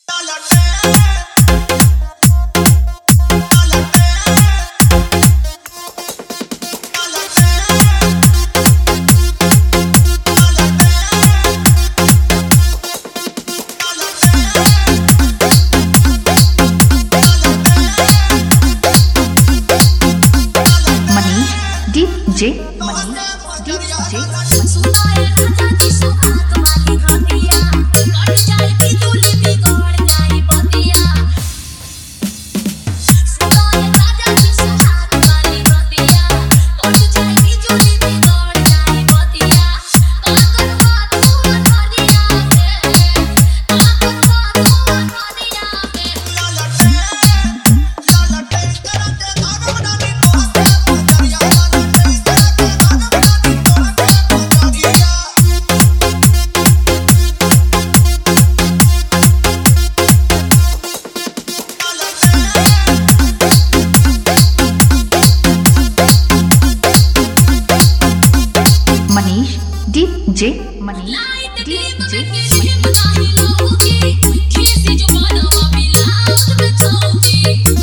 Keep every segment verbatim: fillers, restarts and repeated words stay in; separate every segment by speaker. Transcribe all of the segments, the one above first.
Speaker 1: जे मनी जे
Speaker 2: सुनाए राजा जी सुहाग वाली घटिया कट जाए बिजुली बिगड़ जाए बतिया सुनाए राजा जी सुहाग वाली घटिया कट जाए बिजुली बिगड़ जाए बतिया का करवा तू हरिया में का करवा तू हरिया में
Speaker 3: ललटे ललटे करते धरवनानी तोहके पुजरिया ललटे करते धरवनानी तोहके पुजरिया
Speaker 1: Manish D J Manish
Speaker 2: light
Speaker 1: D
Speaker 2: cream
Speaker 1: जे
Speaker 2: के हिम नाही लोगी खीसी जो बनवा बिलाउज में छौगी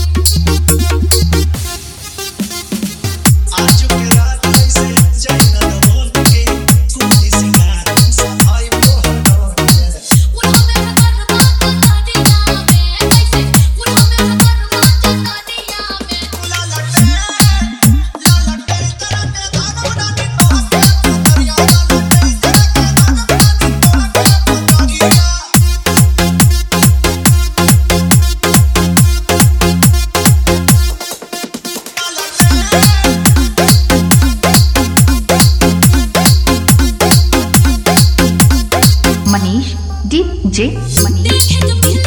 Speaker 3: आज के रात ऐसे जाइना बोल के कुंडी सिंगार सफाई तोहर डोर के
Speaker 2: उल्हो में करवा चकरिया में कैसे उल्हो में करवा चकरिया में
Speaker 3: ललटे ललटे करते धरवनानी तोहके पुजरिया ललटे करते धरवनानी तोहके पुजरिया
Speaker 1: मनीष डी जे मनीष
Speaker 2: देखे तो